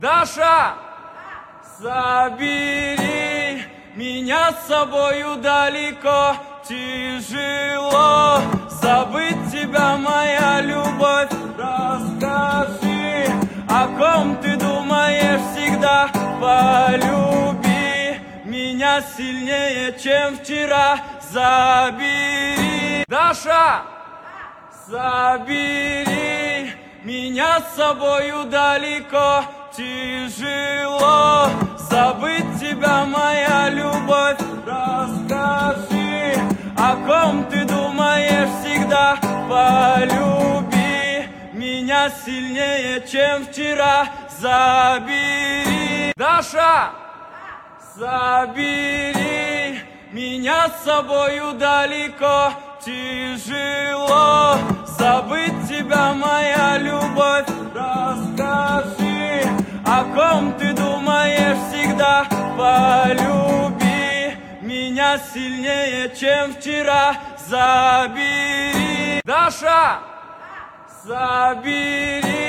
Даша, забери меня с собою далеко. Тяжело забыть тебя, моя любовь. Расскажи, о ком ты думаешь всегда. Полюби меня сильнее, чем вчера. Забери, Даша, забери меня с собою далеко. Тяжело забыть тебя, моя любовь. Расскажи, о ком ты думаешь всегда. Полюби меня сильнее, чем вчера. Забери, Даша, забери меня с собою далеко. Тяжело забыть тебя, моя любовь. Расскажи, о ком ты думаешь всегда. Полюби меня сильнее, чем вчера. Забери, Даша, забери